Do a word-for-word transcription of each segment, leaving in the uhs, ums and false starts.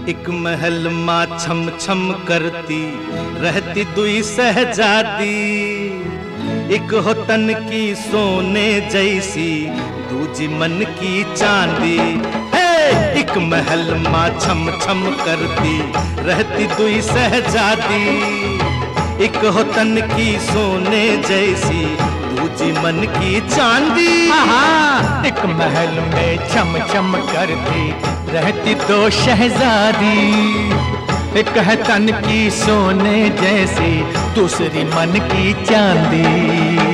एक महल माँ छम छम करती रहती दुई सहजादी। एक हो तन की सोने जैसी दूजी मन की चांदी। एक महल माँ छम छम करती रहती दुई सहजादी। एक हो तन की सोने जैसी दूजी मन की चांदी। एक महल में छम छम करती रहती दो शहजादी। एक है तन की सोने जैसी दूसरी मन की चांदी।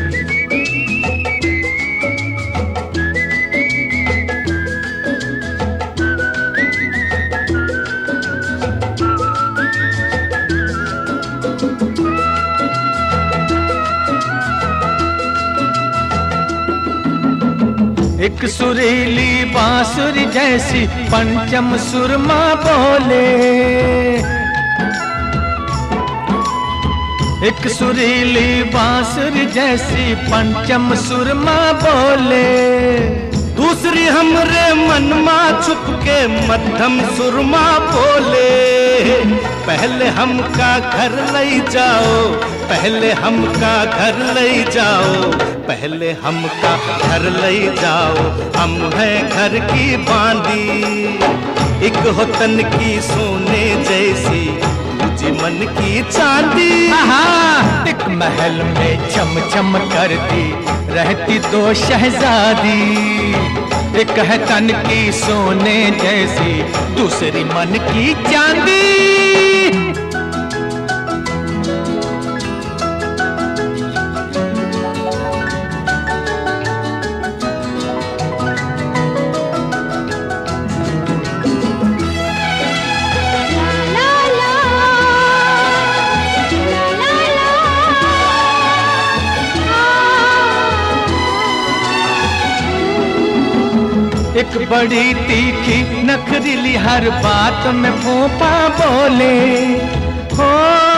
एक सुरीली बांसुरी जैसी पंचम सुरमा बोले। एक सुरीली बांसुरी जैसी पंचम सुरमा बोले। दूसरी हमरे मन मा छुप के मध्यम सुरमा बोले। पहले हमका घर ले जाओ, पहले हमका घर ले जाओ, पहले हमका घर ले जाओ, हम हैं घर की बांदी। एक हो तन की सोने जैसी दूजी मन की चांदी। एक महल में छम छम करती रहती दो शहजादी। एक है तन की सोने जैसी दूसरी मन की चांदी। एक बड़ी तीखी नखरीली हर बात में फूफा बोले। हो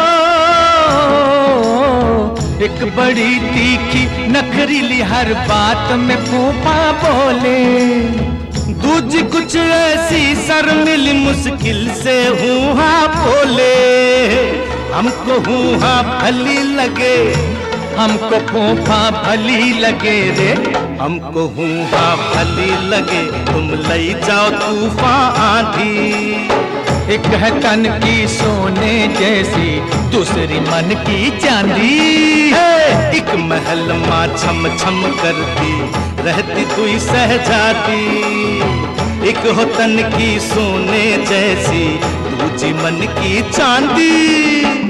एक बड़ी तीखी नखरीली हर बात में फूफा बोले। दूजी कुछ ऐसी शर्मिली मुश्किल से हूँ हाँ बोले। हमको हूँ हाँ भली लगे, हमको फूफा भली लगे रे। हमको हूँ हाँ भली लगे, तुम ले जाओ तूफान आंधी। एक है तन की सोने जैसी दूसरी मन की चांदी। एक महल माँ छम छम करती रहती दुई सहजादी। एक हो तन की सोने जैसी दूजी मन की चांदी।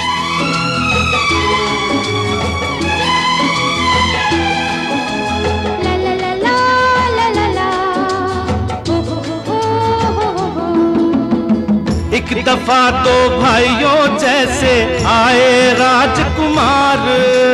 एक दफा दो भाइयों जैसे आए राजकुमार।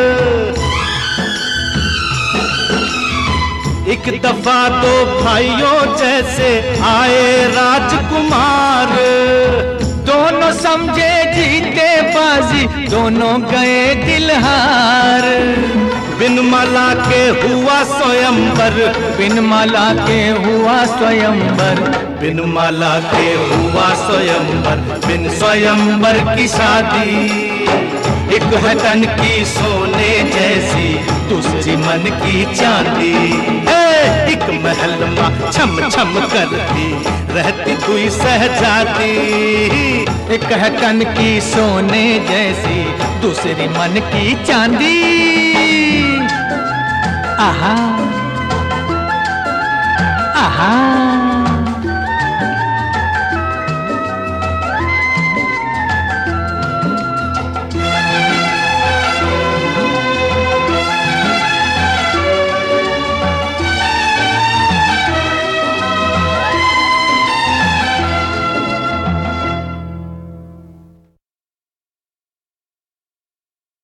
एक दफा दो भाइयों जैसे आए राजकुमार। दोनों समझे जीते बाजी, दोनों गए दिलहार। बिन माला के हुआ स्वयंवर, बिन माला के हुआ स्वयंवर, बिन माला के हुआ स्वयंवर, बिन स्वयंवर की शादी। एक है तन की सोने जैसी दूसरी मन की चांदी। एक महल माँ छम छम करती रहती दुई सहजादी। एक है तन की सोने जैसी दूसरी मन की चांदी। आहा आहा